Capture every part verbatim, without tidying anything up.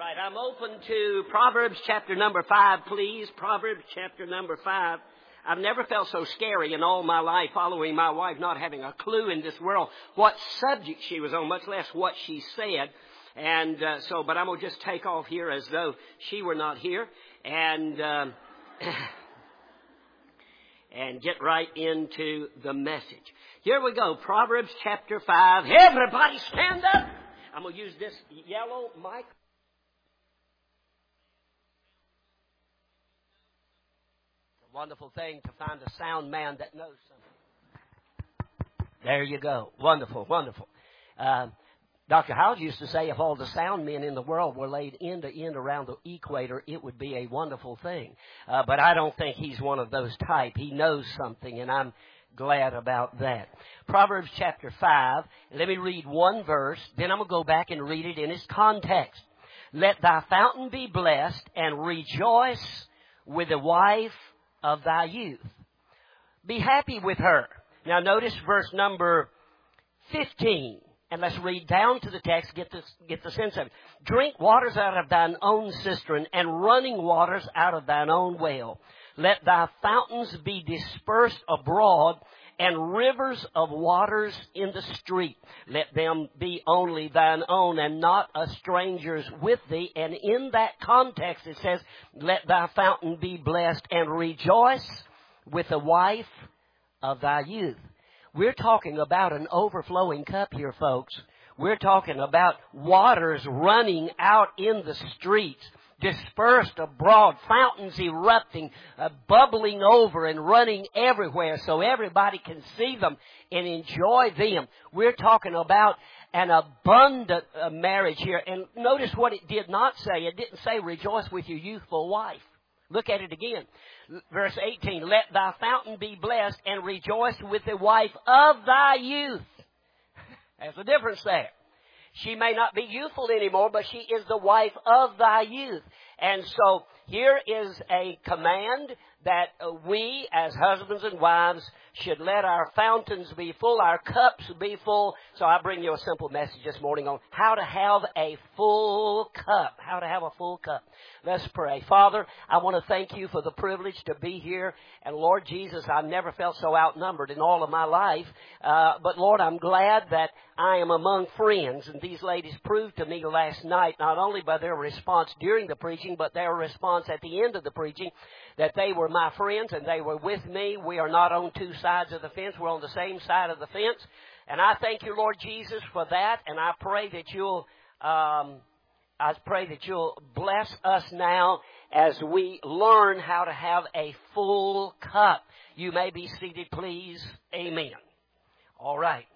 right, I'm open to Proverbs chapter number five, please. Proverbs chapter number five. I've never felt so scary in all my life following my wife, not having a clue in this world what subject she was on, much less what she said. And uh, so, but I'm going to just take off here as though she were not here and uh, and get right into the message. Here we go, Proverbs chapter five. Everybody stand up. I'm going to use this yellow mic. It's a wonderful thing to find a sound man that knows something. There you go. Wonderful, wonderful. Uh, Doctor Howells used to say if all the sound men in the world were laid end to end around the equator, it would be a wonderful thing. Uh, but I don't think he's one of those type. He knows something, and I'm glad about that. Proverbs chapter five. Let me read one verse. Then I'm going to go back and read it in its context. Let thy fountain be blessed, and rejoice with the wife of thy youth. Be happy with her. Now notice verse number fifteen. And let's read down to the text, get the, get the sense of it. Drink waters out of thine own cistern, and running waters out of thine own well. Let thy fountains be dispersed abroad, and rivers of waters in the street. Let them be only thine own, and not a stranger's with thee. And in that context it says, let thy fountain be blessed, and rejoice with the wife of thy youth. We're talking about an overflowing cup here, folks. We're talking about waters running out in the streets, dispersed abroad, fountains erupting, uh, bubbling over and running everywhere so everybody can see them and enjoy them. We're talking about an abundant uh, marriage here. And notice what it did not say. It didn't say rejoice with your youthful wife. Look at it again. Verse eighteen, let thy fountain be blessed, and rejoice with the wife of thy youth. There's a difference there. She may not be youthful anymore, but she is the wife of thy youth. And so here is a command that we as husbands and wives should let our fountains be full, our cups be full. So I bring you a simple message this morning on how to have a full cup. How to have a full cup. Let's pray. Father, I want to thank you for the privilege to be here. And Lord Jesus, I've never felt so outnumbered in all of my life. Uh, but Lord, I'm glad that I am among friends. And these ladies proved to me last night, not only by their response during the preaching, but their response at the end of the preaching, that they were my friends and they were with me. We are not on two sides of the fence. We're on the same side of the fence. And I thank you, Lord Jesus, for that. And I pray that you'll, um, I pray that you'll bless us now as we learn how to have a full cup. You may be seated, please. Amen. All right.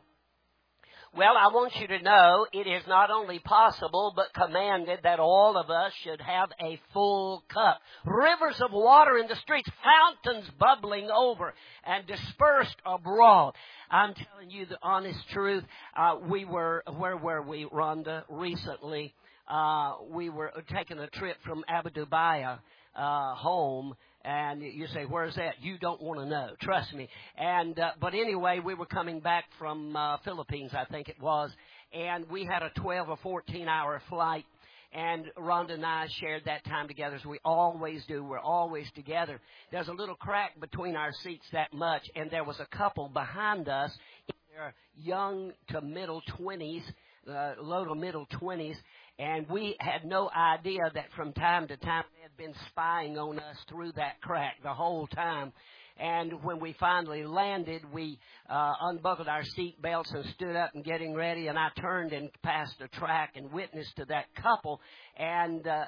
Well, I want you to know it is not only possible but commanded that all of us should have a full cup. Rivers of water in the streets, fountains bubbling over and dispersed abroad. I'm telling you the honest truth. Uh, we were, where were we, Rhonda, recently? Uh, we were taking a trip from Abu Dhabi uh, home. And you say, where's that? You don't want to know. Trust me. And uh, but anyway, we were coming back from uh, Philippines, I think it was. And we had a twelve or fourteen hour flight. And Rhonda and I shared that time together, as we always do. We're always together. There's a little crack between our seats that much. And there was a couple behind us in their young to middle twenties, uh, low to middle twenties. And we had no idea that from time to time they had been spying on us through that crack the whole time. And when we finally landed, we uh, unbuckled our seat belts and stood up and getting ready. And I turned and passed a track and witnessed to that couple. And uh,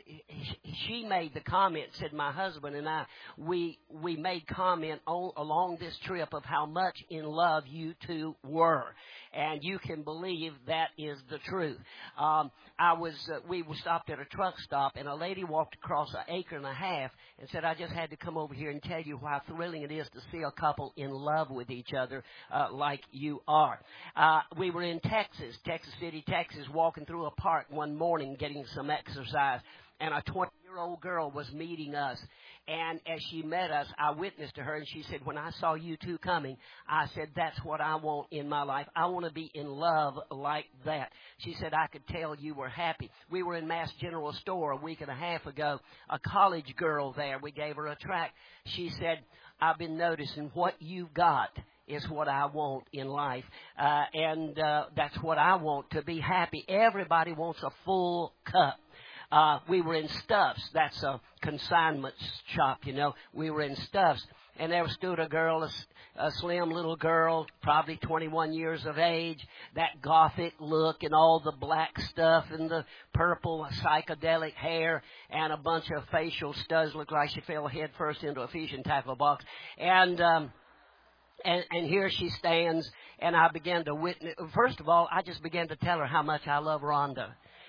she made the comment, said my husband and I, we we made comment on, along this trip of how much in love you two were. And you can believe that is the truth. Um, I was, uh, we were stopped at a truck stop, and a lady walked across an acre and a half and said, I just had to come over here and tell you how thrilling it is to see a couple in love with each other uh, like you are. Uh, we were in Texas, Texas City, Texas, walking through a park one morning getting some exercise. and a twenty-year-old girl was meeting us. And as she met us, I witnessed to her, and she said, when I saw you two coming, I said, that's what I want in my life. I want to be in love like that. She said, I could tell you were happy. We were in Mass General Store a week and a half ago. A college girl there, we gave her a tract. She said, I've been noticing what you've got is what I want in life. Uh, and uh, that's what I want, to be happy. Everybody wants a full cup. Uh, we were in Stuffs. That's a consignment shop, you know. We were in Stuffs. And there stood a girl, a, a slim little girl, probably twenty-one years of age, that gothic look and all the black stuff and the purple psychedelic hair and a bunch of facial studs. Looked like she fell head first into a fishing tackle box. And, um, and, and here she stands, and I began to witness. First of all, I just began to tell her how much I love Rhonda.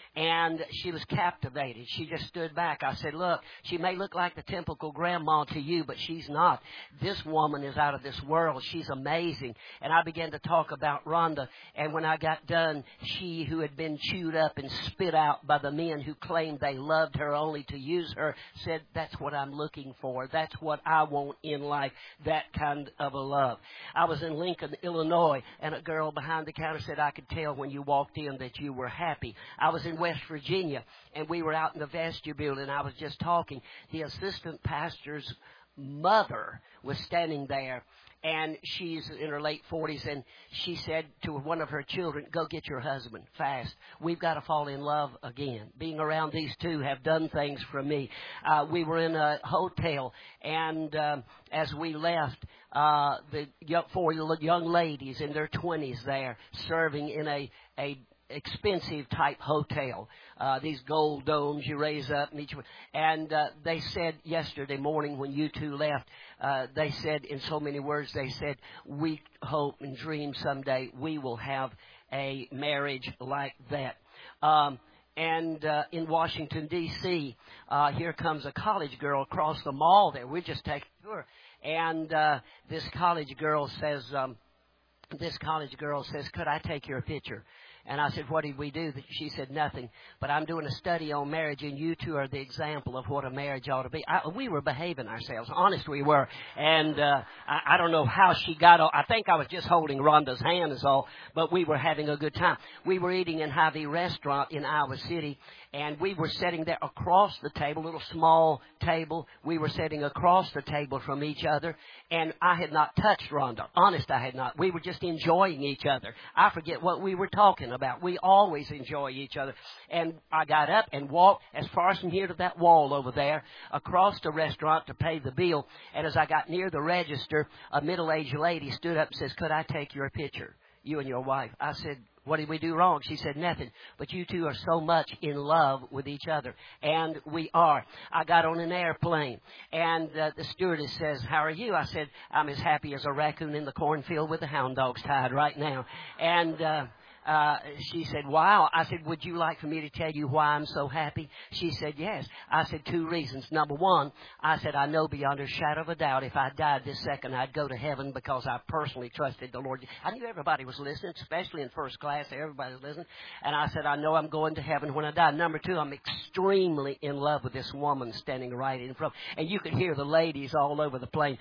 And she was captivated. She just stood back. I said, look, she may look like the typical grandma to you, but she's not. This woman is out of this world. She's amazing. And I began to talk about Rhonda. And when I got done, she, who had been chewed up and spit out by the men who claimed they loved her only to use her, said, that's what I'm looking for. That's what I want in life, that kind of a love. I was in Lincoln, Illinois, and a girl behind the counter said, I could tell when you walked in that you were happy. I was in West Virginia, and we were out in the vestibule, and I was just talking. The assistant pastor's mother was standing there, and she's in her late forties, and she said to one of her children, go get your husband fast. We've got to fall in love again. Being around these two have done things for me. Uh, we were in a hotel, and um, as we left, uh, the young, four young ladies in their twenties there serving in a, a expensive type hotel, uh, these gold domes you raise up and each one. And uh, they said yesterday morning when you two left, uh, they said in so many words, they said, we hope and dream someday we will have a marriage like that. Um, And uh, in Washington, D C, uh, here comes a college girl across the mall there. We're just taking a tour. And uh, this college girl says, um, this college girl says, could I take your picture? And I said, what did we do? She said, nothing. But I'm doing a study on marriage, and you two are the example of what a marriage ought to be. I, we were behaving ourselves. Honest, we were. And uh, I, I don't know how she got on. I think I was just holding Rhonda's hand is all, but we were having a good time. We were eating in Hy-Vee Restaurant in Iowa City, and we were sitting there across the table, a little small table. We were sitting across the table from each other, and I had not touched Rhonda. Honest, I had not. We were just enjoying each other. I forget what we were talking about. We always enjoy each other. And I got up and walked as far as from here to that wall over there, across the restaurant to pay the bill. And as I got near the register, a middle-aged lady stood up and says, could I take your picture, you and your wife? I said, what did we do wrong? She said, nothing. But you two are so much in love with each other. And we are. I got on an airplane, and uh, the stewardess says, how are you? I said, I'm as happy as a raccoon in the cornfield with the hound dogs tied right now. And uh, Uh, she said, wow. I said, would you like for me to tell you why I'm so happy? She said, yes. I said, two reasons. Number one, I said, I know beyond a shadow of a doubt if I died this second, I'd go to heaven because I personally trusted the Lord. I knew everybody was listening, especially in first class. Everybody was listening. And I said, I know I'm going to heaven when I die. Number two, I'm extremely in love with this woman standing right in front. And you could hear the ladies all over the plane.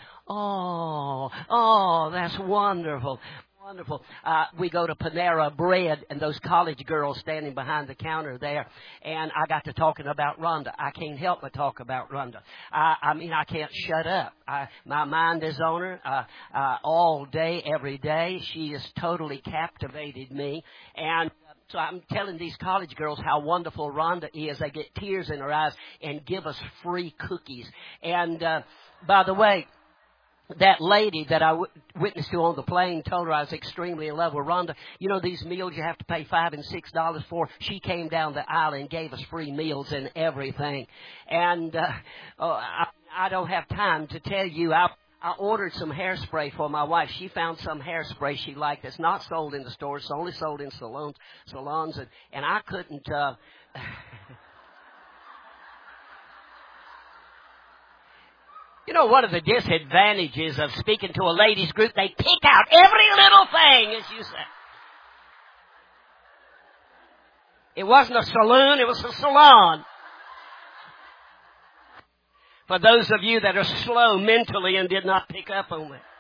Oh, oh, that's wonderful. Wonderful. Uh, we go to Panera Bread, and those college girls standing behind the counter there, and I got to talking about Rhonda. I can't help but talk about Rhonda. I, I mean, I can't shut up. I, my mind is on her uh, uh, all day, every day. She has totally captivated me, and so I'm telling these college girls how wonderful Rhonda is. They get tears in their eyes and give us free cookies. And uh, by the way, that lady that I w- witnessed to on the plane told her I was extremely in love with Rhonda. You know, these meals you have to pay five and six dollars for. She came down the aisle and gave us free meals and everything. And uh, oh, I, I don't have time to tell you. I, I ordered some hairspray for my wife. She found some hairspray she liked that's not sold in the stores. It's only sold in salons, salons, and, and I couldn't. Uh, You know, one of the disadvantages of speaking to a ladies group, they pick out every little thing, as you say. It wasn't a saloon, it was a salon. For those of you that are slow mentally and did not pick up on it.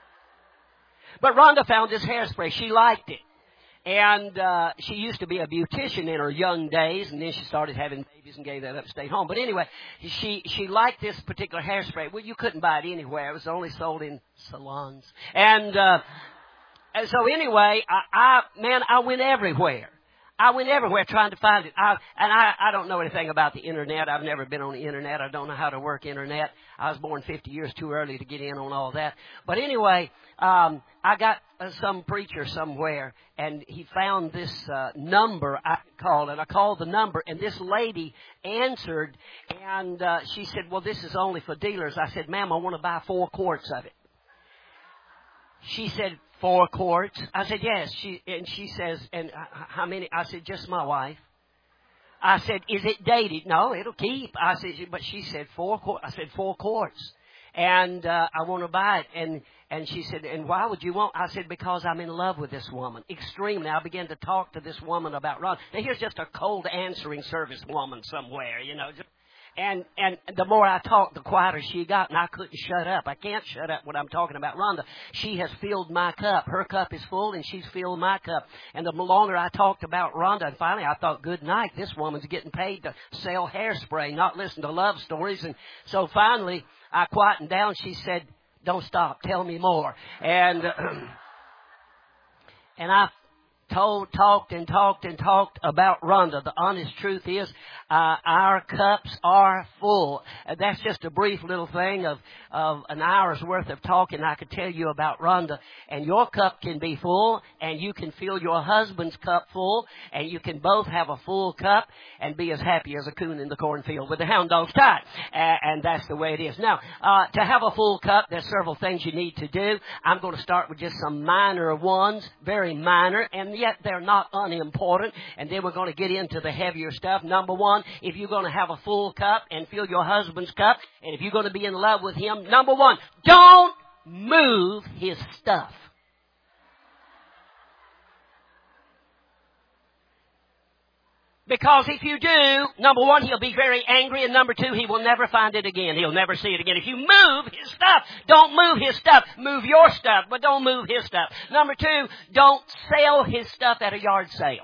But Rhonda found this hairspray. She liked it. And uh she used to be a beautician in her young days, and then she started having babies and gave that up, stayed home. But anyway, she she liked this particular hairspray. Well, you couldn't buy it anywhere. It was only sold in salons. And uh and so anyway, I, I man, I went everywhere. I went everywhere trying to find it. I, and I, I don't know anything about the Internet. I've never been on the Internet. I don't know how to work Internet. I was born fifty years too early to get in on all that. But anyway, um, I got uh, some preacher somewhere, and he found this uh, number I called, and I called the number, and this lady answered, and uh, she said, well, this is only for dealers. I said, ma'am, I want to buy four quarts of it. She said, four quarts? I said, yes. She and she says, and how many? I said, just my wife. I said, is it dated? No, it'll keep. I said, but she said four quarts. I said, four quarts. And uh, I want to buy it. And and she said, and why would you want? I said, because I'm in love with this woman. Extremely. I began to talk to this woman about Ron. Now, here's just a cold answering service woman somewhere, you know. Just, And and the more I talked, the quieter she got, and I couldn't shut up. I can't shut up when I'm talking about Rhonda. She has filled my cup. Her cup is full, and she's filled my cup. And the longer I talked about Rhonda, and finally I thought, good night, this woman's getting paid to sell hairspray, not listen to love stories. And so finally I quietened down. She said, don't stop, tell me more. And uh, and I told, talked and talked and talked about Rhonda. The honest truth is, uh, our cups are full. Uh, that's just a brief little thing of, of an hour's worth of talking I could tell you about Rhonda. And your cup can be full, and you can fill your husband's cup full, and you can both have a full cup and be as happy as a coon in the cornfield with the hound dogs tied. Uh, and that's the way it is. Now, uh, to have a full cup, there's several things you need to do. I'm going to start with just some minor ones, very minor, and yet they're not unimportant. And then we're going to get into the heavier stuff. Number one, if you're going to have a full cup and fill your husband's cup, and if you're going to be in love with him, number one, don't move his stuff. Because if you do, number one, he'll be very angry, and number two, he will never find it again. He'll never see it again. If you move his stuff, don't move his stuff. Move your stuff, but don't move his stuff. Number two, don't sell his stuff at a yard sale.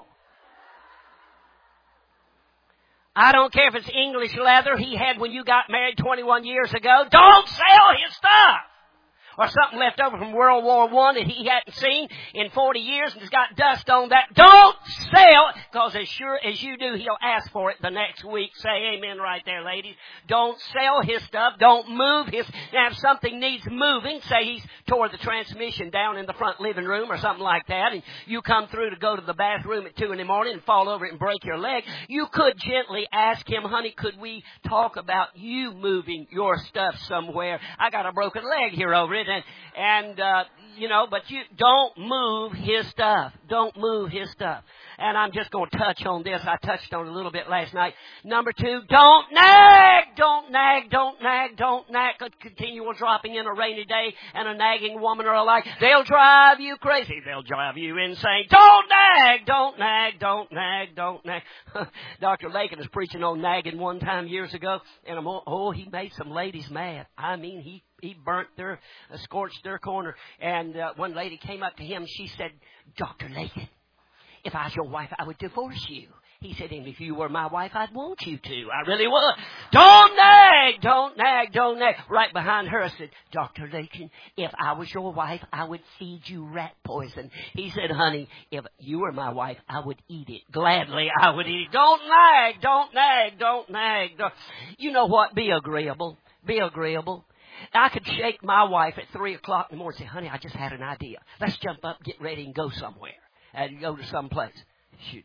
I don't care if it's English leather he had when you got married twenty-one years ago. Don't sell his stuff. Or something left over from World War One that he hadn't seen in forty years and has got dust on that. Don't sell, because as sure as you do, he'll ask for it the next week. Say amen right there, ladies. Don't sell his stuff. Don't move his. Now, if something needs moving, say he's tore the transmission down in the front living room or something like that, and you come through to go to the bathroom at two in the morning and fall over it and break your leg, you could gently ask him, honey, could we talk about you moving your stuff somewhere? I got a broken leg here over it. And, and uh, you know, but you don't move his stuff. Don't move his stuff. And I'm just going to touch on this. I touched on it a little bit last night. Number two, don't nag. Don't nag. Don't nag. Don't nag. A continual dropping in a rainy day and a nagging woman are alike. They'll drive you crazy. They'll drive you insane. Don't nag. Don't nag. Don't nag. Don't nag. Doctor Lakin was preaching on nagging one time years ago, and I'm, oh, he made some ladies mad. I mean, he He burnt their, uh, scorched their corner. And uh, one lady came up to him. She said, Doctor Lakin, if I was your wife, I would divorce you. He said, and if you were my wife, I'd want you to. I really would. Don't nag, don't nag, don't nag. Right behind her, I said, Doctor Lakin, if I was your wife, I would feed you rat poison. He said, honey, if you were my wife, I would eat it. Gladly, I would eat it. Don't nag, don't nag, don't nag. Don't. You know what? Be agreeable. Be agreeable. I could shake my wife at three o'clock in the morning and say, honey, I just had an idea. Let's jump up, get ready, and go somewhere. And go to some place. She'd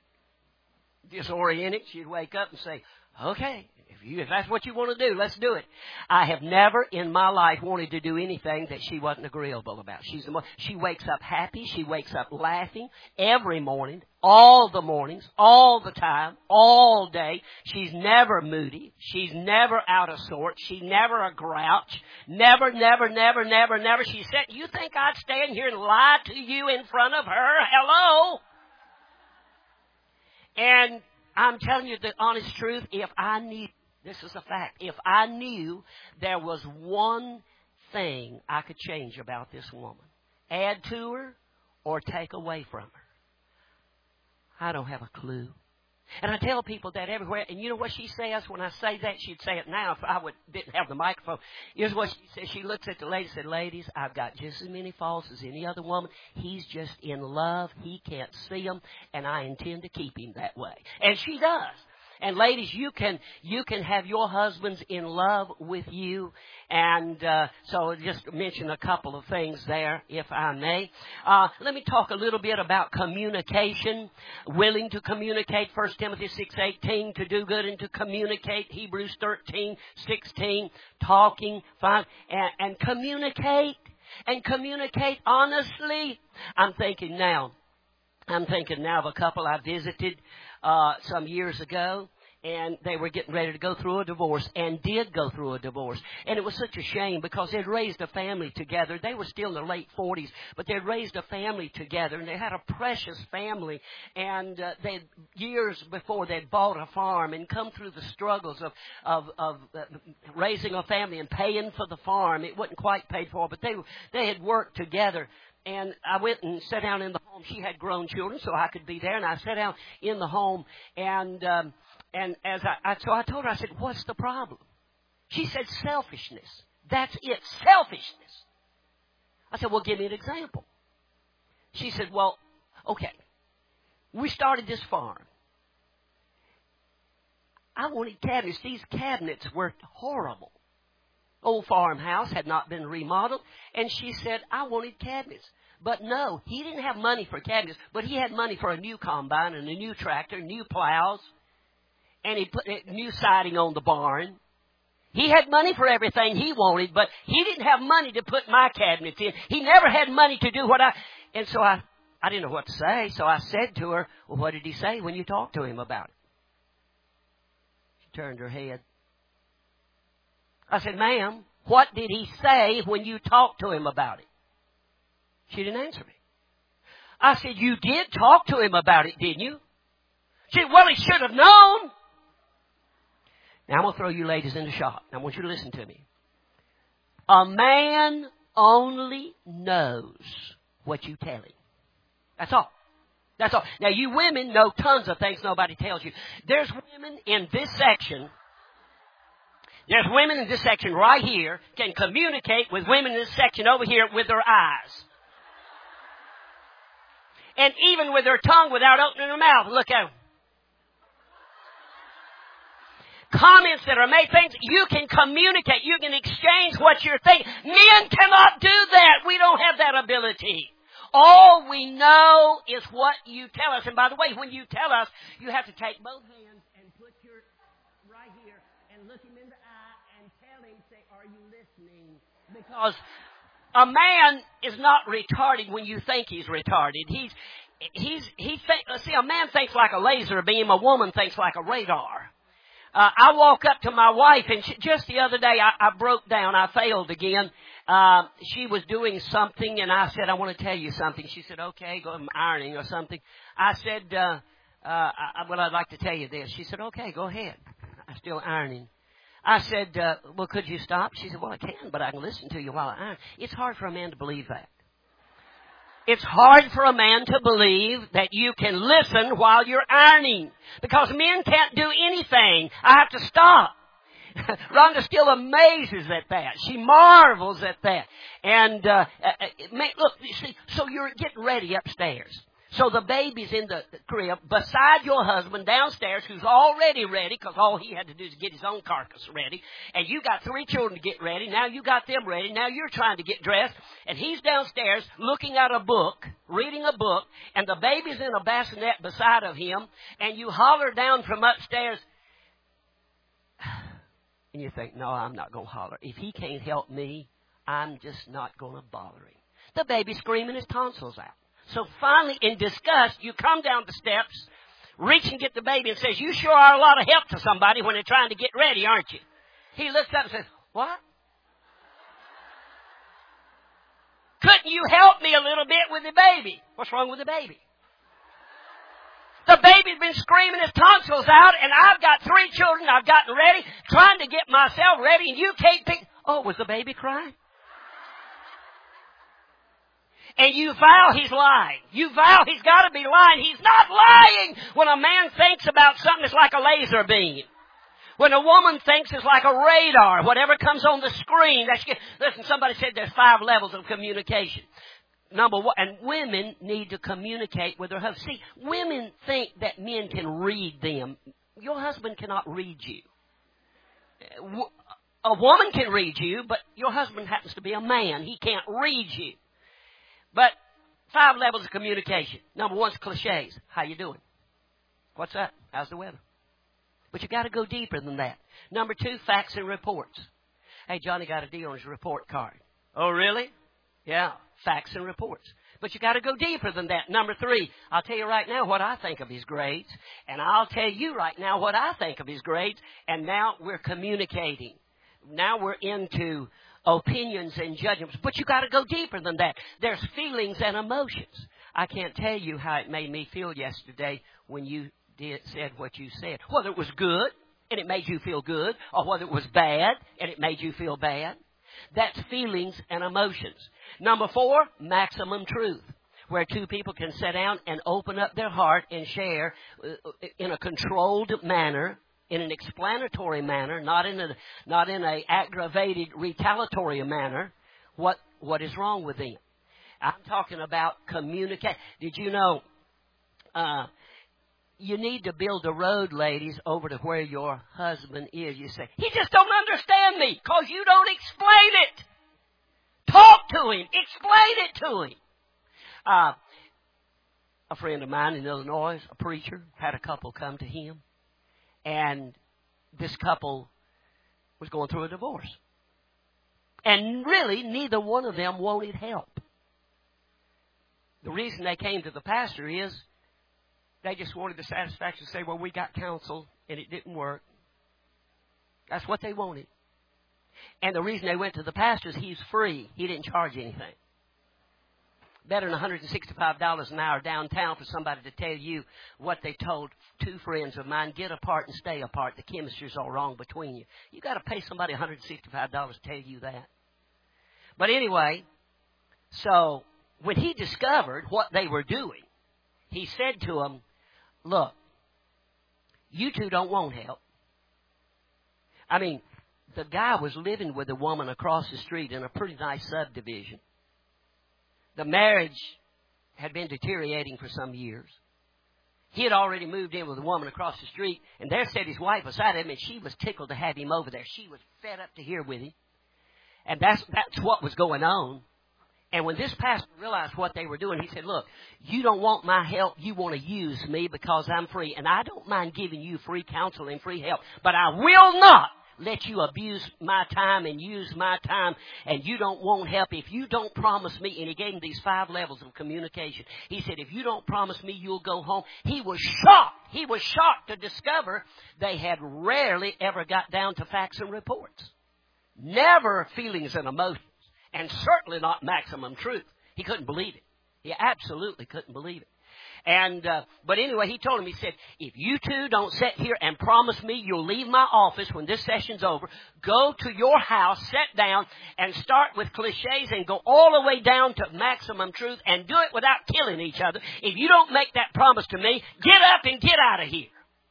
disorient it. She'd wake up and say, okay, if, you, if that's what you want to do, let's do it. I have never in my life wanted to do anything that she wasn't agreeable about. She's the most, she wakes up happy. She wakes up laughing every morning, all the mornings, all the time, all day. She's never moody. She's never out of sorts. She's never a grouch. Never, never, never, never, never. She said, you think I'd stand here and lie to you in front of her? Hello? And I'm telling you the honest truth, if I need This is a fact. If I knew there was one thing I could change about this woman, add to her or take away from her, I don't have a clue. And I tell people that everywhere. And you know what she says when I say that? She'd say it now if I would, didn't have the microphone. Here's what she says. She looks at the lady and said, ladies, I've got just as many faults as any other woman. He's just in love. He can't see them. And I intend to keep him that way. And she does. And ladies, you can you can have your husbands in love with you. And uh, so just mention a couple of things there, if I may. Uh, let me talk a little bit about communication. Willing to communicate. First Timothy six eighteen, to do good and to communicate. Hebrews thirteen sixteen, talking, fine, and, and communicate. And communicate honestly. I'm thinking now. I'm thinking now of a couple I visited uh, some years ago, and they were getting ready to go through a divorce, and did go through a divorce. And it was such a shame because they'd raised a family together. They were still in their late forties, but they'd raised a family together, and they had a precious family. And uh, they years before they'd bought a farm and come through the struggles of of, of uh, raising a family and paying for the farm. It wasn't quite paid for, but they they had worked together. And I went and sat down in the home. She had grown children, so I could be there. And I sat down in the home, and um, and as I, I so I told her, I said, "What's the problem?" She said, "Selfishness. That's it, selfishness." I said, "Well, give me an example." She said, "Well, okay. We started this farm. I wanted cabinets. These cabinets were horrible. Old farmhouse had not been remodeled, and she said, I wanted cabinets. But no, he didn't have money for cabinets, but he had money for a new combine and a new tractor, new plows, and he put new siding on the barn. He had money for everything he wanted, but he didn't have money to put my cabinets in. He never had money to do what I... And so I, I didn't know what to say, so I said to her, well, what did he say when you talked to him about it? She turned her head. I said, ma'am, what did he say when you talked to him about it? She didn't answer me. I said, you did talk to him about it, didn't you? She said, well, he should have known. Now, I'm going to throw you ladies in the shop. I want you to listen to me. A man only knows what you tell him. That's all. That's all. Now, you women know tons of things nobody tells you. There's women in this section... There's women in this section right here can communicate with women in this section over here with their eyes. And even with their tongue without opening their mouth. Look at them. Comments that are made, things you can communicate. You can exchange what you're thinking. Men cannot do that. We don't have that ability. All we know is what you tell us. And by the way, when you tell us, you have to take both hands and put your right here and look him in the eye and tell him, say, are you listening? Because a man is not retarded when you think he's retarded. He's, he's, he think, see, a man thinks like a laser beam. A woman thinks like a radar. Uh, I walk up to my wife, and she, just the other day, I, I broke down. I failed again. Uh, she was doing something, and I said, I want to tell you something. She said, okay, go, I'm ironing or something. I said, uh, uh, I, well, I'd like to tell you this. She said, okay, go ahead. I'm still ironing. I said, uh, well, could you stop? She said, well, I can, but I can listen to you while I iron. It's hard for a man to believe that. It's hard for a man to believe that you can listen while you're ironing. Because men can't do anything. I have to stop. Rhonda still amazes at that. She marvels at that. And, uh, look, you see, so you're getting ready upstairs. So the baby's in the crib beside your husband downstairs who's already ready because all he had to do is get his own carcass ready. And you got three children to get ready. Now you got them ready. Now you're trying to get dressed. And he's downstairs looking at a book, reading a book. And the baby's in a bassinet beside of him. And you holler down from upstairs. And you think, no, I'm not going to holler. If he can't help me, I'm just not going to bother him. The baby's screaming his tonsils out. So finally, in disgust, you come down the steps, reach and get the baby and says, you sure are a lot of help to somebody when they're trying to get ready, aren't you? He looks up and says, what? Couldn't you help me a little bit with the baby? What's wrong with the baby? The baby's been screaming his tonsils out, and I've got three children I've gotten ready. trying to get myself ready and you can't pick. Oh, was the baby crying? And you vow he's lying. You vow he's got to be lying. He's not lying. When a man thinks about something, it's like a laser beam. When a woman thinks, it's like a radar. Whatever comes on the screen. That's, listen, somebody said there's five levels of communication. Number one, and women need to communicate with their husbands. See, women think that men can read them. Your husband cannot read you. A woman can read you, but your husband happens to be a man. He can't read you. But five levels of communication. Number one is cliches. How you doing? What's up? How's the weather? But you got to go deeper than that. Number two, facts and reports. Hey, Johnny got a deal on his report card. Oh, really? Yeah, facts and reports. But you got to go deeper than that. Number three, I'll tell you right now what I think of his grades. And I'll tell you right now what I think of his grades. And now we're communicating. Now we're into opinions and judgments. But you got to go deeper than that. There's feelings and emotions. I can't tell you how it made me feel yesterday when you did said what you said. Whether it was good and it made you feel good, or whether it was bad and it made you feel bad. That's feelings and emotions. Number four, maximum truth, where two people can sit down and open up their heart and share in a controlled manner, in an explanatory manner, not in a not in a aggravated retaliatory manner, what what is wrong with them. I'm talking about communicate. Did you know uh, you need to build a road, ladies, over to where your husband is. You say, he just don't understand me because you don't explain it. Talk to him. Explain it to him. Uh, a friend of mine in Illinois, a preacher, had a couple come to him. And this couple was going through a divorce. And really, neither one of them wanted help. The reason they came to the pastor is they just wanted the satisfaction to say, well, we got counsel and it didn't work. That's what they wanted. And the reason they went to the pastor is he's free. He didn't charge anything. Better than one hundred sixty-five dollars an hour downtown for somebody to tell you what they told two friends of mine, get apart and stay apart. The chemistry's all wrong between you. You got to pay somebody one hundred sixty-five dollars to tell you that. But anyway, so when he discovered what they were doing, he said to them, look, you two don't want help. I mean, the guy was living with a woman across the street in a pretty nice subdivision. The marriage had been deteriorating for some years. He had already moved in with a woman across the street, and there sat his wife beside him, and she was tickled to have him over there. She was fed up to hear with him. And that's, that's what was going on. And when this pastor realized what they were doing, he said, look, you don't want my help. You want to use me because I'm free. And I don't mind giving you free counsel and free help. But I will not let you abuse my time and use my time. And you don't want help if you don't promise me. And he gave him these five levels of communication. He said, if you don't promise me, you'll go home. He was shocked. He was shocked to discover they had rarely ever got down to facts and reports. Never feelings and emotions. And certainly not maximum truth. He couldn't believe it. He absolutely couldn't believe it. And, uh, but anyway, he told him, he said, if you two don't sit here and promise me you'll leave my office when this session's over, go to your house, sit down, and start with cliches and go all the way down to maximum truth and do it without killing each other. If you don't make that promise to me, get up and get out of here.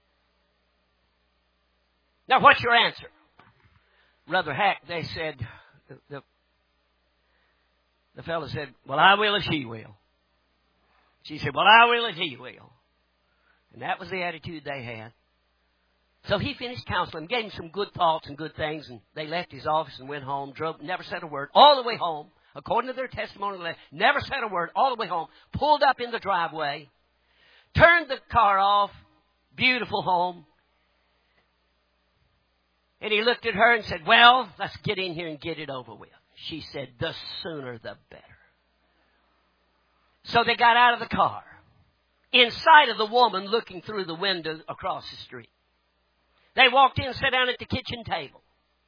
Now, what's your answer? Brother Hack, they said, the, the The fellow said, well, I will if she will. She said, well, I will if he will. And that was the attitude they had. So he finished counseling, gave him some good thoughts and good things, and they left his office and went home, drove, never said a word, all the way home, according to their testimony, never said a word, all the way home, pulled up in the driveway, turned the car off, beautiful home. And he looked at her and said, well, let's get in here and get it over with. She said, the sooner the better. So they got out of the car, in sight of the woman looking through the window across the street. They walked in and sat down at the kitchen table.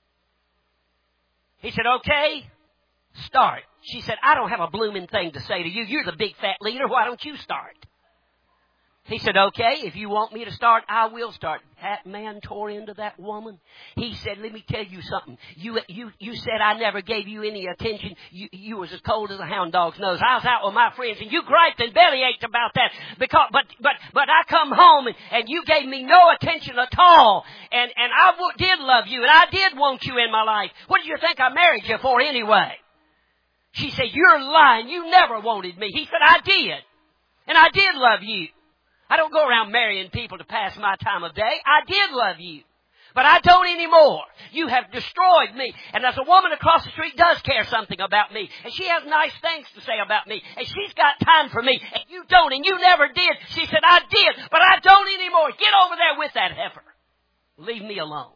He said, okay, start. She said, I don't have a blooming thing to say to you. You're the big fat leader. Why don't you start? He said, okay, if you want me to start, I will start. That man tore into that woman. He said, let me tell you something. You you you said I never gave you any attention. You you was as cold as a hound dog's nose. I was out with my friends, and you griped and belly ached about that. Because, but but but I come home, and, and you gave me no attention at all. And, and I w- did love you, and I did want you in my life. What do you think I married you for anyway? She said, you're lying. You never wanted me. He said, I did. And I did love you. I don't go around marrying people to pass my time of day. I did love you. But I don't anymore. You have destroyed me. And as a woman across the street does care something about me, and she has nice things to say about me, and she's got time for me, and you don't, and you never did. She said, I did, but I don't anymore. Get over there with that heifer. Leave me alone.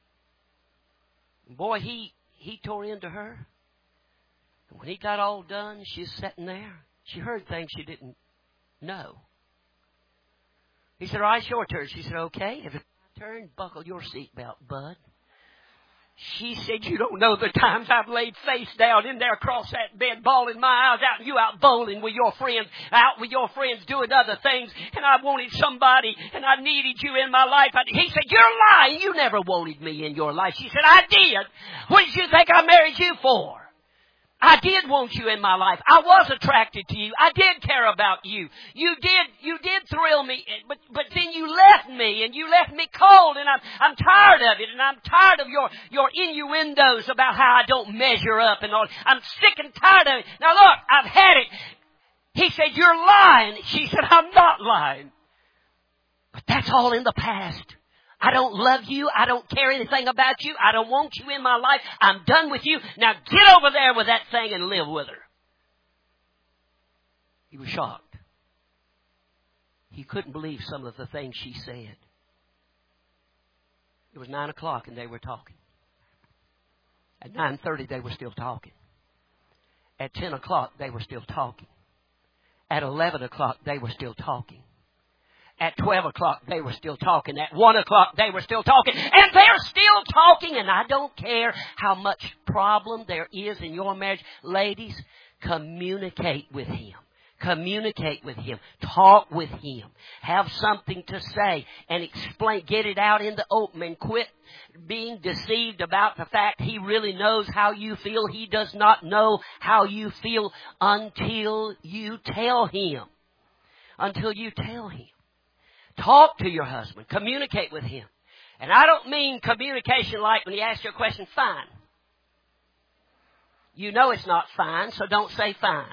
Boy, he, he tore into her. And when he got all done, she's sitting there. She heard things she didn't know. He said, all right, your turn. She said, okay. If it's my turn, buckle your seatbelt, bud. She said, you don't know the times I've laid face down in there across that bed, bawling my eyes out, and you out bowling with your friends, out with your friends doing other things, and I wanted somebody, and I needed you in my life. He said, you're lying. You never wanted me in your life. She said, I did. What did you think I married you for? I did want you in my life. I was attracted to you. I did care about you. You did, you did thrill me, but, but then you left me, and you left me cold, and I'm, I'm tired of it, and I'm tired of your, your innuendos about how I don't measure up and all. I'm sick and tired of it. Now look, I've had it. He said, you're lying. She said, I'm not lying. But that's all in the past. I don't love you. I don't care anything about you. I don't want you in my life. I'm done with you. Now get over there with that thing and live with her. He was shocked. He couldn't believe some of the things she said. It was nine o'clock and they were talking. At nine thirty they were still talking. At ten o'clock they were still talking. At eleven o'clock they were still talking. At twelve o'clock, they were still talking. At one o'clock, they were still talking. And they're still talking. And I don't care how much problem there is in your marriage. Ladies, communicate with him. Communicate with him. Talk with him. Have something to say and explain. Get it out in the open and quit being deceived about the fact he really knows how you feel. He does not know how you feel until you tell him. Until you tell him. Talk to your husband. Communicate with him. And I don't mean communication like when he asks you a question, fine. You know it's not fine, so don't say fine.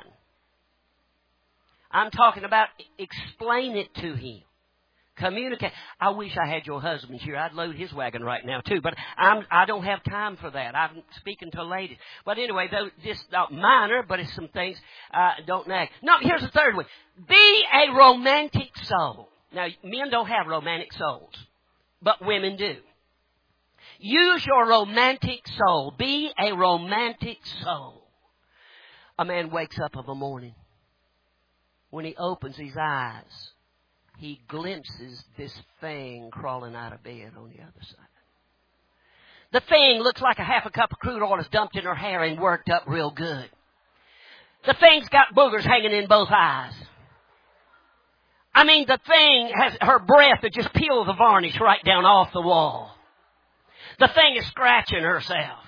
I'm talking about explain it to him. Communicate. I wish I had your husband here. I'd load his wagon right now too, but I'm, I don't have time for that. I'm speaking to ladies. But anyway, though, this not minor, but it's some things. Uh, don't nag. No, here's the third one. Be a romantic soul. Now, men don't have romantic souls, but women do. Use your romantic soul. Be a romantic soul. A man wakes up of a morning. When he opens his eyes, he glimpses this thing crawling out of bed on the other side. The thing looks like a half a cup of crude oil is dumped in her hair and worked up real good. The thing's got boogers hanging in both eyes. I mean, the thing has her breath that just peels the varnish right down off the wall. The thing is scratching herself.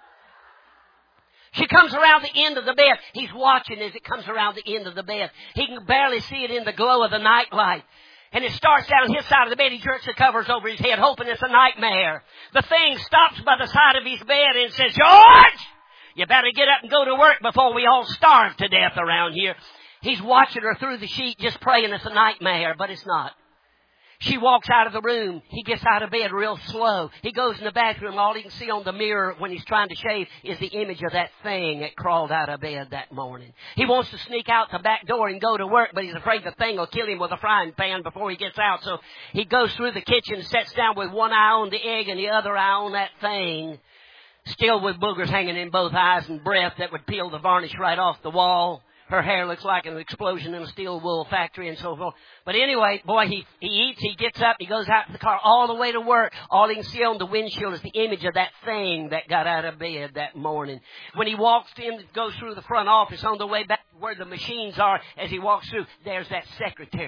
She comes around the end of the bed. He's watching as it comes around the end of the bed. He can barely see it in the glow of the night light. And it starts down his side of the bed. He jerks the covers over his head, hoping it's a nightmare. The thing stops by the side of his bed and says, George, you better get up and go to work before we all starve to death around here. He's watching her through the sheet, just praying it's a nightmare, but it's not. She walks out of the room. He gets out of bed real slow. He goes in the bathroom. All he can see on the mirror when he's trying to shave is the image of that thing that crawled out of bed that morning. He wants to sneak out the back door and go to work, but he's afraid the thing will kill him with a frying pan before he gets out. So he goes through the kitchen, sits down with one eye on the egg and the other eye on that thing, still with boogers hanging in both eyes and breath that would peel the varnish right off the wall. Her hair looks like an explosion in a steel wool factory and so forth. But anyway, boy, he, he eats, he gets up, he goes out to the car all the way to work. All he can see on the windshield is the image of that thing that got out of bed that morning. When he walks in, goes through the front office on the way back where the machines are, as he walks through, there's that secretary.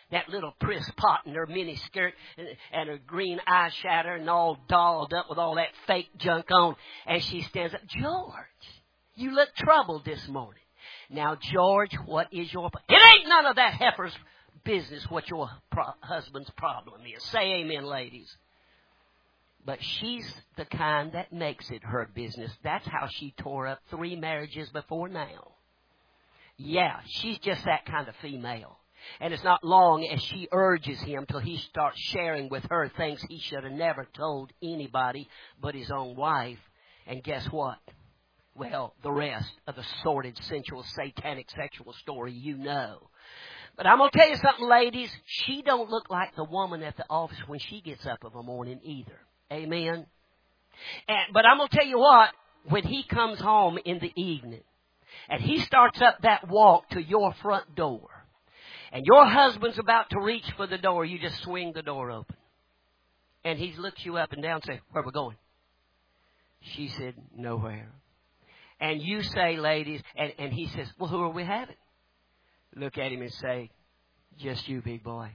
that little Pris pot in her mini skirt and, and her green eyeshadow and all dolled up with all that fake junk on. And she stands up, George, you look troubled this morning. Now, George, what is your... It ain't none of that heifer's business what your pro- husband's problem is. Say amen, ladies. But she's the kind that makes it her business. That's how she tore up three marriages before now. Yeah, she's just that kind of female. And it's not long as she urges him till he starts sharing with her things he should have never told anybody but his own wife. And guess what? Well, the rest of the sordid, sensual, satanic, sexual story you know. But I'm going to tell you something, ladies. She don't look like the woman at the office when she gets up in the morning either. Amen? And, but I'm going to tell you what. When he comes home in the evening and he starts up that walk to your front door and your husband's about to reach for the door, you just swing the door open. And he looks you up and down and says, where are we going? She said, nowhere. And you say, ladies, and, and he says, well, who are we having? Look at him and say, just you, big boy.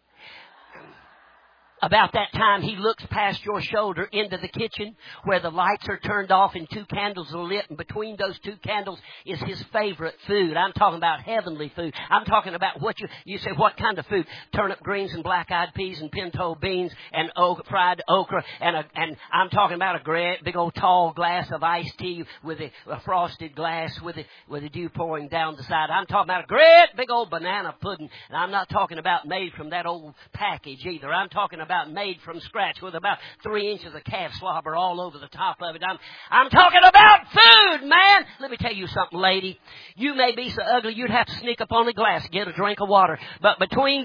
About that time, he looks past your shoulder into the kitchen where the lights are turned off and two candles are lit. And between those two candles is his favorite food. I'm talking about heavenly food. I'm talking about what you, you say, what kind of food? Turnip greens and black-eyed peas and pinto beans and okra, fried okra. And a, and I'm talking about a great big old tall glass of iced tea with a, a frosted glass with a, with a dew pouring down the side. I'm talking about a great big old banana pudding. And I'm not talking about made from that old package either. I'm talking about about made from scratch with about three inches of calf slobber all over the top of it. I'm, I'm talking about food, man. Let me tell you something, lady. You may be so ugly you'd have to sneak up on the glass and get a drink of water. But between,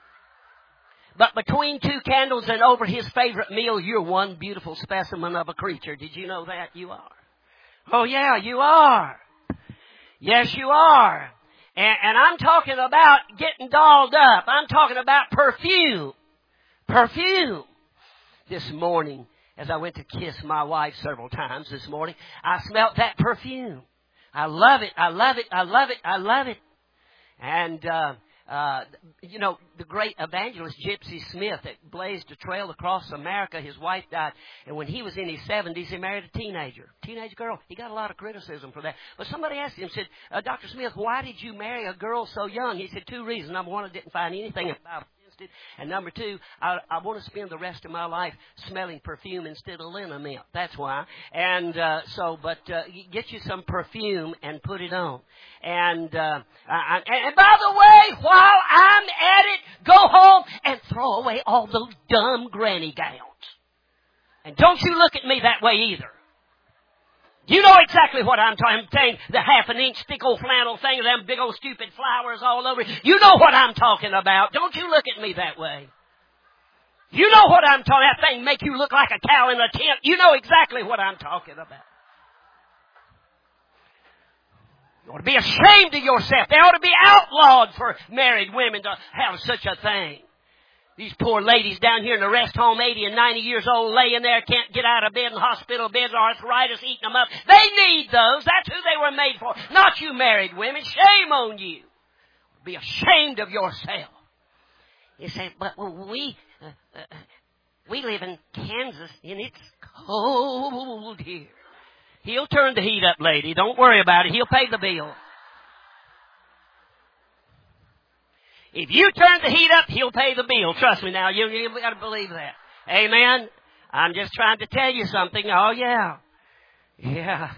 but between two candles and over his favorite meal, you're one beautiful specimen of a creature. Did you know that? You are. Oh yeah, you are. Yes, you are. And, and I'm talking about getting dolled up. I'm talking about perfume. Perfume. This morning, as I went to kiss my wife several times this morning, I smelled that perfume. I love it. I love it. I love it. I love it. And, uh, uh, you know, the great evangelist Gypsy Smith that blazed a trail across America, his wife died. And when he was in his seventies, he married a teenager, teenage girl. He got a lot of criticism for that. But somebody asked him, said, uh, Doctor Smith, why did you marry a girl so young? He said, two reasons. Number one, I didn't find anything about it. And number two, I, I want to spend the rest of my life smelling perfume instead of liniment. That's why. And uh, so, but uh, get you some perfume and put it on. And, uh, I, and, and by the way, while I'm at it, go home and throw away all those dumb granny gowns. And don't you look at me that way either. You know exactly what I'm talking about. The half an inch thick old flannel thing with them big old stupid flowers all over it. You know what I'm talking about. Don't you look at me that way. You know what I'm talking about. That thing make you look like a cow in a tent. You know exactly what I'm talking about. You ought to be ashamed of yourself. They ought to be outlawed for married women to have such a thing. These poor ladies down here in the rest home, eighty and ninety years old, laying there, can't get out of bed in hospital beds, arthritis eating them up. They need those. That's who they were made for. Not you married women. Shame on you. Be ashamed of yourself. You say, but we, uh, uh, we live in Kansas and it's cold here. He'll turn the heat up, lady. Don't worry about it. He'll pay the bill. If you turn the heat up, he'll pay the bill. Trust me now. You, you've got to believe that. Amen? I'm just trying to tell you something. Oh, yeah. Yeah.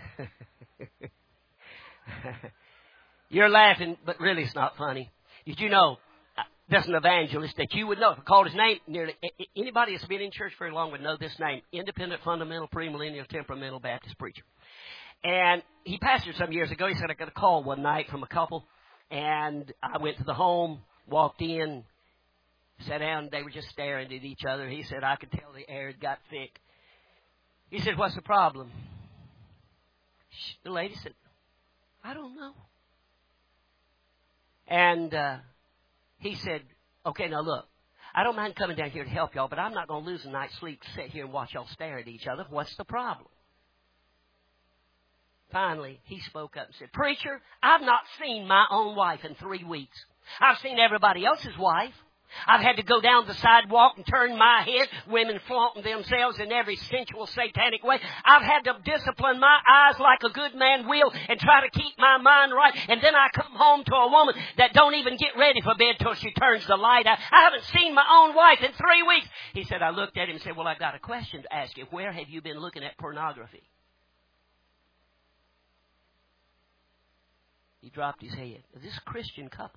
You're laughing, but really it's not funny. Did you know there's an evangelist that you would know? If I called his name, nearly anybody that's been in church very long would know this name. Independent, fundamental, premillennial, temperamental Baptist preacher. And he pastored some years ago. He said, I got a call one night from a couple. And I went to the home. Walked in, sat down, they were just staring at each other. He said, I could tell the air had got thick. He said, what's the problem? The lady said, I don't know. And uh, he said, okay, now look, I don't mind coming down here to help y'all, but I'm not going to lose a night's sleep to sit here and watch y'all stare at each other. What's the problem? Finally, he spoke up and said, Preacher, I've not seen my own wife in three weeks. I've seen everybody else's wife. I've had to go down the sidewalk and turn my head, women flaunting themselves in every sensual, satanic way. I've had to discipline my eyes like a good man will and try to keep my mind right. And then I come home to a woman that don't even get ready for bed till she turns the light out. I haven't seen my own wife in three weeks. He said, I looked at him and said, well, I've got a question to ask you. Where have you been looking at pornography? He dropped his head. This Christian couple.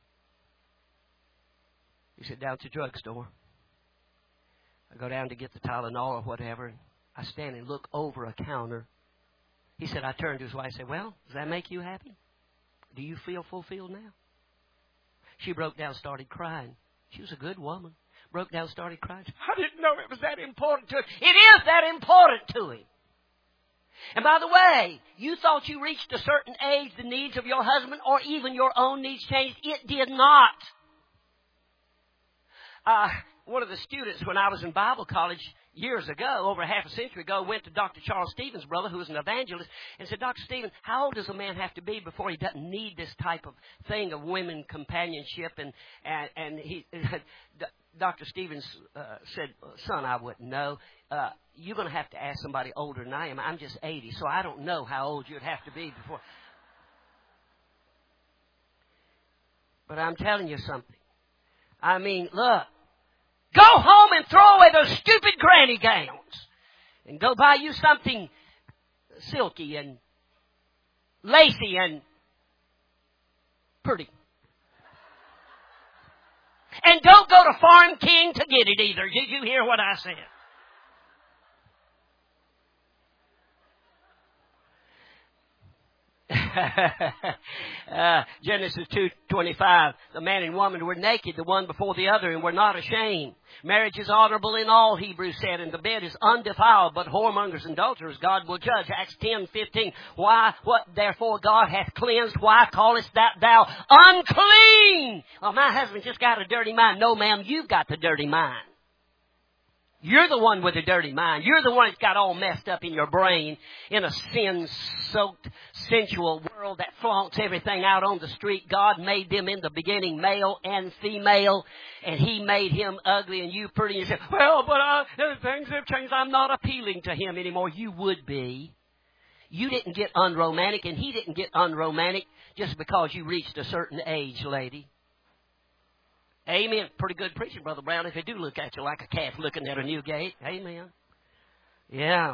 He said, down to the drugstore. I go down to get the Tylenol or whatever, and I stand and look over a counter. He said, I turned to his wife and said, well, does that make you happy? Do you feel fulfilled now? She broke down, started crying. She was a good woman. Broke down, started crying. I didn't know it was that important to him. It is that important to him. And by the way, you thought you reached a certain age, the needs of your husband or even your own needs changed. It did not. Uh, one of the students when I was in Bible college years ago, over half a century ago, went to Doctor Charles Stevens' brother, who was an evangelist, and said, Doctor Stevens, how old does a man have to be before he doesn't need this type of thing of women companionship? And and, and he, Doctor Stevens uh, said, son, I wouldn't know. Uh, you're going to have to ask somebody older than I am. I'm just eighty, so I don't know how old you'd have to be before. But I'm telling you something. I mean, look. Go home and throw away those stupid granny gowns. And go buy you something silky and lacy and pretty. And don't go to Farm King to get it either. Did you hear what I said? uh, Genesis two twenty-five. The man and woman were naked, the one before the other, and were not ashamed. Marriage is honorable in all, Hebrews said, and the bed is undefiled, but whoremongers and adulterers God will judge. Acts ten fifteen. Why, what therefore God hath cleansed, why callest that thou unclean? Well, my husband just got a dirty mind. No, ma'am, you've got the dirty mind. You're the one with the dirty mind. You're the one that's got all messed up in your brain in a sin-soaked, sensual world that flaunts everything out on the street. God made them in the beginning male and female, and He made him ugly and you pretty. And you say, well, but uh, things have changed. I'm not appealing to him anymore. You would be. You didn't get unromantic, and he didn't get unromantic just because you reached a certain age, lady. Amen. Pretty good preaching, Brother Brown, if they do look at you like a calf looking at a new gate. Amen. Yeah.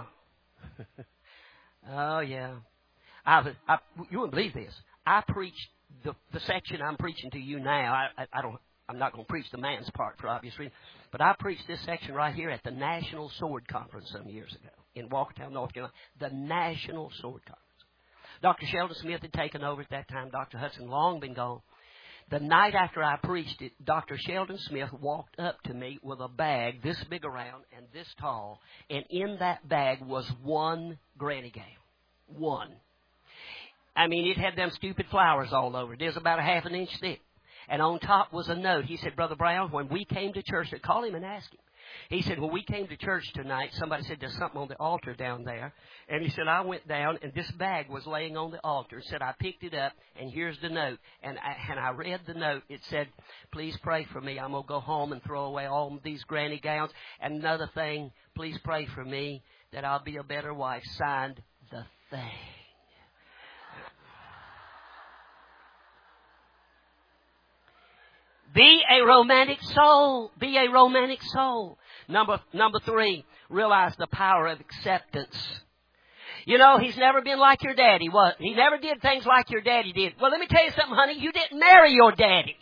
Oh, yeah. I, I, you wouldn't believe this. I preached the, the section I'm preaching to you now. I, I, I don't, I'm not going to preach the man's part for obvious reasons. But I preached this section right here at the National Sword Conference some years ago in Walkertown, North Carolina. The National Sword Conference. Doctor Sheldon Smith had taken over at that time. Doctor Hudson long been gone. The night after I preached it, Doctor Sheldon Smith walked up to me with a bag this big around and this tall. And in that bag was one granny gown. One. I mean, it had them stupid flowers all over it. It was about a half an inch thick. And on top was a note. He said, Brother Brown, when we came to church, call him and ask him. He said, when we came to church tonight, somebody said there's something on the altar down there. And he said, I went down, and this bag was laying on the altar. He said, I picked it up, and here's the note. And I, and I read the note. It said, please pray for me. I'm going to go home and throw away all these granny gowns. And another thing, please pray for me that I'll be a better wife. Signed, The Thing. Be a romantic soul. Be a romantic soul. Number, number three, realize the power of acceptance. You know, he's never been like your daddy, what? He never did things like your daddy did. Well, let me tell you something, honey. You didn't marry your daddy.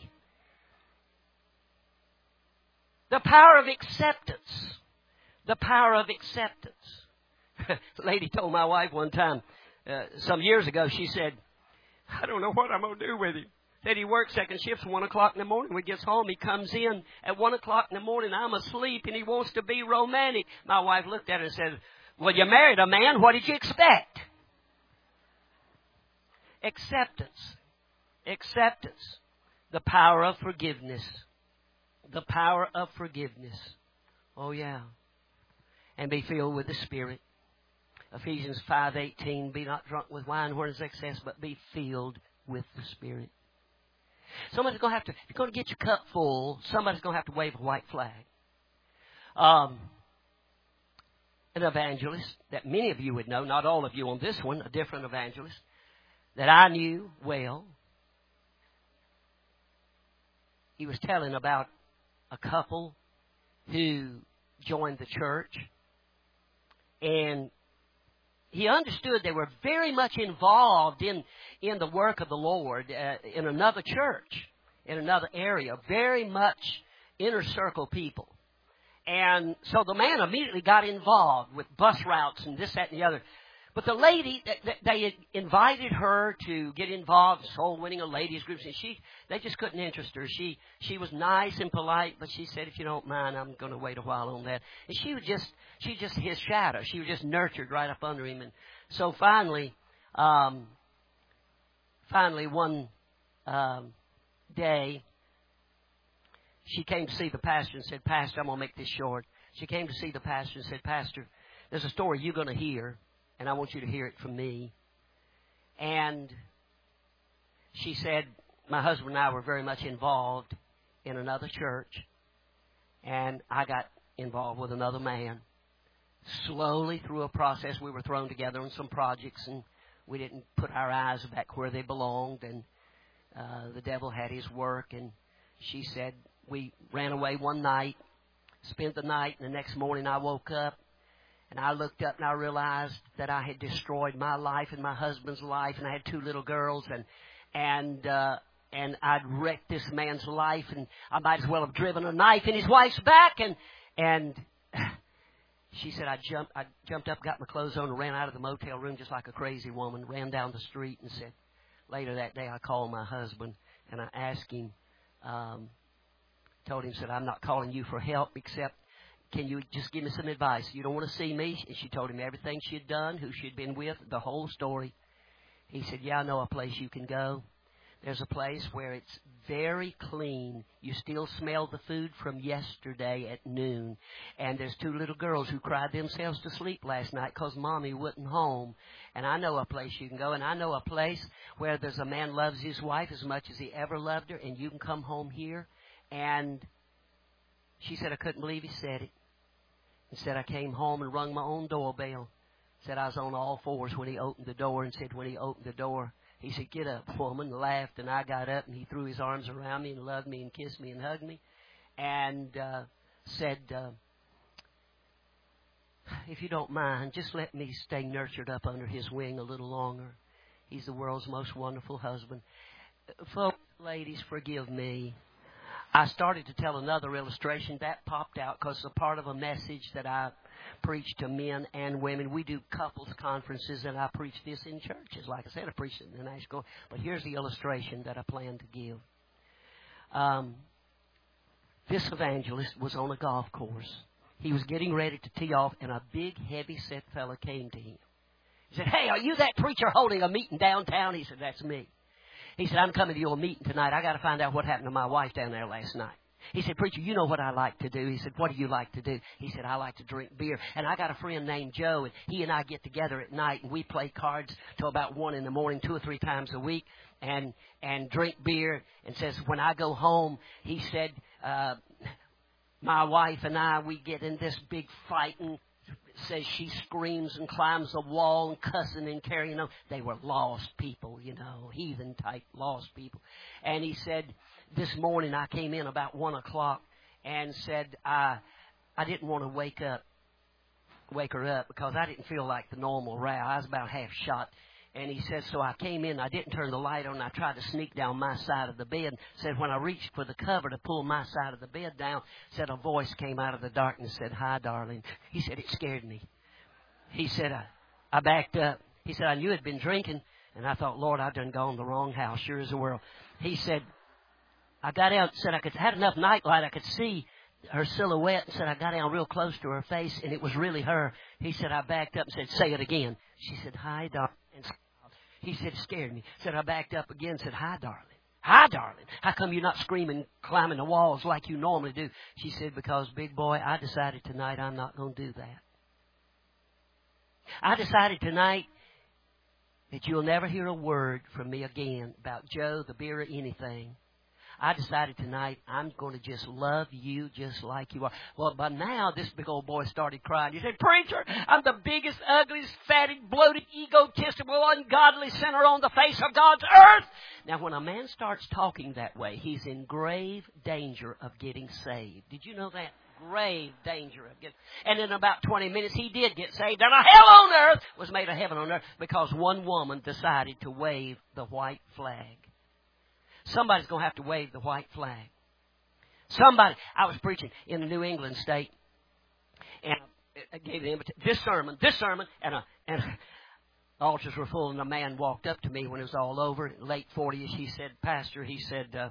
The power of acceptance. The power of acceptance. The lady told my wife one time, uh, some years ago, she said, I don't know what I'm going to do with him. Said he works second shifts one o'clock in the morning. When he gets home, he comes in at one o'clock in the morning. I'm asleep, and he wants to be romantic. My wife looked at her and said, well, you married a man. What did you expect? Acceptance. Acceptance. The power of forgiveness. The power of forgiveness. Oh, yeah. And be filled with the Spirit. Ephesians five eighteen, be not drunk with wine where is excess, but be filled with the Spirit. Somebody's going to have to, if you're going to get your cup full, somebody's going to have to wave a white flag. Um, an evangelist that many of you would know, not all of you on this one, a different evangelist that I knew well. He was telling about a couple who joined the church, and he understood they were very much involved in, in the work of the Lord uh, in another church, in another area, very much inner circle people. And so the man immediately got involved with bus routes and this, that, and the other. But the lady, they had invited her to get involved in soul winning or ladies groups, and she, they just couldn't interest her. She, she was nice and polite, but she said, if you don't mind, I'm going to wait a while on that. And she was just, she just his shadow. She was just nurtured right up under him. And so finally, um, finally one um, day, she came to see the pastor and said, Pastor, I'm going to make this short. She came to see the pastor and said, Pastor, there's a story you're going to hear, and I want you to hear it from me. And she said, my husband and I were very much involved in another church, and I got involved with another man. Slowly through a process, we were thrown together on some projects, and we didn't put our eyes back where they belonged, and uh, the devil had his work. And she said, we ran away one night, spent the night, and the next morning I woke up, and I looked up and I realized that I had destroyed my life and my husband's life, and I had two little girls, and and uh, and I'd wrecked this man's life, and I might as well have driven a knife in his wife's back. And and she said, I jumped, I jumped up, got my clothes on, and ran out of the motel room just like a crazy woman. Ran down the street and said, later that day I called my husband and I asked him. Um, Told him, said, I'm not calling you for help, except can you just give me some advice? You don't want to see me? And she told him everything she had done, who she had been with, the whole story. He said, yeah, I know a place you can go. There's a place where it's very clean. You still smell the food from yesterday at noon. And there's two little girls who cried themselves to sleep last night because Mommy wasn't home. And I know a place you can go. And I know a place where there's a man loves his wife as much as he ever loved her. And you can come home here. And she said, I couldn't believe he said it. He said, I came home and rung my own doorbell. Said I was on all fours when he opened the door, and said when he opened the door, he said, get up, woman, and laughed. And I got up, and he threw his arms around me and loved me and kissed me and hugged me. And uh, said, uh, if you don't mind, just let me stay nurtured up under his wing a little longer. He's the world's most wonderful husband. Folks, ladies, forgive me. I started to tell another illustration. That popped out because it's a part of a message that I preach to men and women. We do couples conferences, and I preach this in churches. Like I said, I preach it in the national. But here's the illustration that I plan to give. Um, this evangelist was on a golf course. He was getting ready to tee off, and a big, heavy-set fella came to him. He said, hey, are you that preacher holding a meeting downtown? He said, that's me. He said, I'm coming to your meeting tonight. I got to find out what happened to my wife down there last night. He said, preacher, you know what I like to do. He said, what do you like to do? He said, I like to drink beer. And I got a friend named Joe, and he and I get together at night, and we play cards till about one in the morning, two or three times a week, and and drink beer. And says, when I go home, he said, uh, my wife and I, we get in this big fighting. Says she screams and climbs the wall and cussing and carrying on. They were lost people, you know, heathen type lost people. And he said, this morning I came in about one o'clock and said I I didn't want to wake up, wake her up because I didn't feel like the normal row. I was about half shot. And he said, so I came in, I didn't turn the light on, I tried to sneak down my side of the bed. Said when I reached for the cover to pull my side of the bed down, said a voice came out of the darkness, said, hi, darling. He said, it scared me. He said, I, I backed up. He said, I knew I'd been drinking, and I thought, Lord, I've done gone the wrong house, sure as the world. He said, I got out, said I could had enough night light, I could see her silhouette, and said I got down real close to her face, and it was really her. He said, I backed up and said, say it again. She said, hi, darling. And he said, it scared me. Said, I backed up again and said, hi, darling. Hi, darling. How come you're not screaming, climbing the walls like you normally do? She said, because, big boy, I decided tonight I'm not going to do that. I decided tonight that you'll never hear a word from me again about Joe, the beer, or anything. I decided tonight I'm going to just love you just like you are. Well, by now, this big old boy started crying. He said, Preacher, I'm the biggest, ugliest, fatted, bloated, egotistical, ungodly sinner on the face of God's earth. Now, when a man starts talking that way, he's in grave danger of getting saved. Did you know that? Grave danger of getting... And in about twenty minutes, he did get saved. And a hell on earth was made a heaven on earth because one woman decided to wave the white flag. Somebody's going to have to wave the white flag. Somebody... I was preaching in the New England state, and I gave the invitation, this sermon, this sermon, and a... And altars were full, and a man walked up to me when it was all over, late forties. He said, Pastor, he said, uh,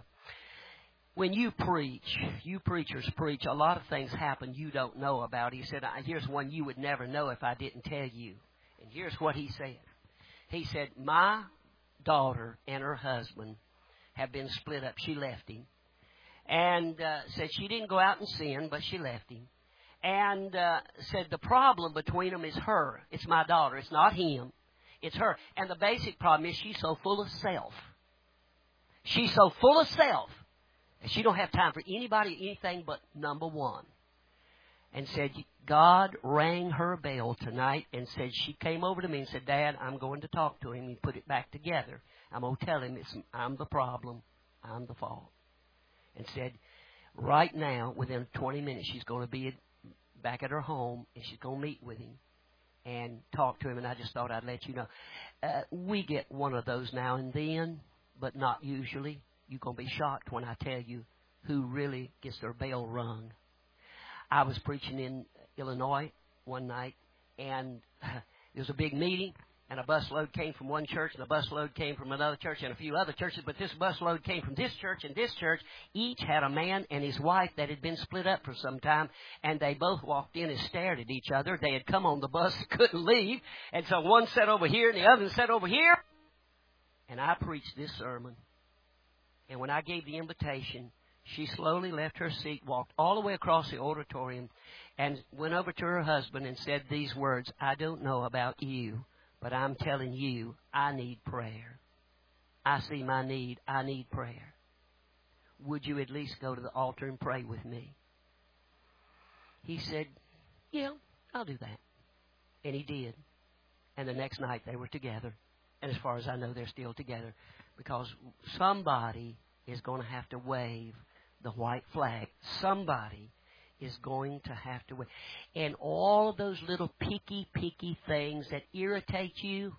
when you preach, you preachers preach, a lot of things happen you don't know about. He said, here's one you would never know if I didn't tell you. And here's what he said. He said, my daughter and her husband have been split up. She left him. And uh, said she didn't go out and sin, but she left him. And uh, said the problem between them is her. It's my daughter. It's not him. It's her. And the basic problem is she's so full of self. She's so full of self. And she don't have time for anybody, anything but number one. And said, God rang her bell tonight and said, she came over to me and said, Dad, I'm going to talk to him and put it back together. I'm going to tell him it's, I'm the problem. I'm the fault. And said, right now, within twenty minutes, she's going to be back at her home and she's going to meet with him and talk to him. And I just thought I'd let you know. Uh, we get one of those now and then, but not usually. You're going to be shocked when I tell you who really gets their bell rung. I was preaching in Illinois one night, and there was a big meeting, and a busload came from one church, and a busload came from another church, and a few other churches, but this busload came from this church and this church. Each had a man and his wife that had been split up for some time, and they both walked in and stared at each other. They had come on the bus and couldn't leave, and so one sat over here, and the other sat over here, and I preached this sermon. And when I gave the invitation, she slowly left her seat, walked all the way across the auditorium, and went over to her husband and said these words, I don't know about you, but I'm telling you, I need prayer. I see my need. I need prayer. Would you at least go to the altar and pray with me? He said, yeah, I'll do that. And he did. And the next night they were together. And as far as I know, they're still together. Because somebody is going to have to wave the white flag. Somebody is going to have to wave. And all of those little picky, picky things that irritate you.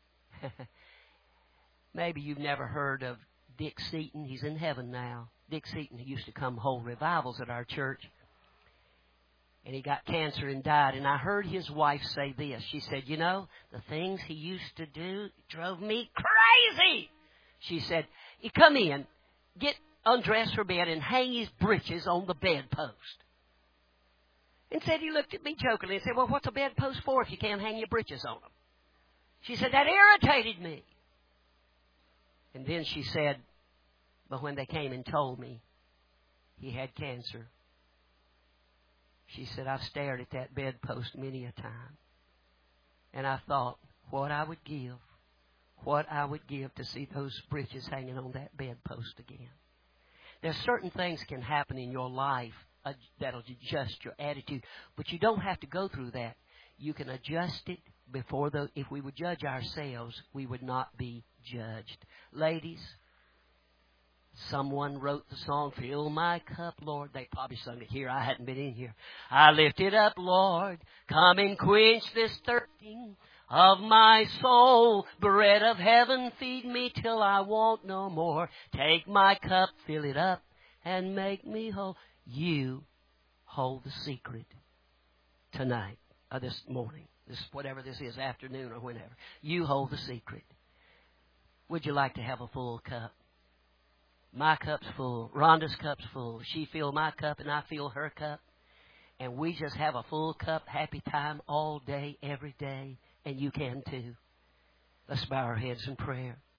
Maybe you've never heard of Dick Seaton. He's in heaven now. Dick Seaton, he used to come hold revivals at our church. And he got cancer and died. And I heard his wife say this. She said, you know, the things he used to do drove me crazy. She said, you come in, get undressed for bed, and hang his breeches on the bedpost. And said, he looked at me jokingly and said, well, what's a bedpost for if you can't hang your breeches on them? She said, that irritated me. And then she said, but when they came and told me he had cancer, she said, I've stared at that bedpost many a time. And I thought, what I would give, what I would give to see those breeches hanging on that bedpost again. There's certain things can happen in your life uh, that'll adjust your attitude. But you don't have to go through that. You can adjust it before the... If we would judge ourselves, we would not be judged. Ladies, someone wrote the song, Fill My Cup, Lord. They probably sung it here. I hadn't been in here. I lift it up, Lord. Come and quench this thirsting of my soul. Bread of heaven, feed me till I want no more. Take my cup, fill it up, and make me whole. You hold the secret tonight, or this morning, this whatever this is, afternoon or whenever. You hold the secret. Would you like to have a full cup? My cup's full. Rhonda's cup's full. She filled my cup and I fill her cup. And we just have a full cup, happy time all day, every day. And you can too. Let's bow our heads in prayer.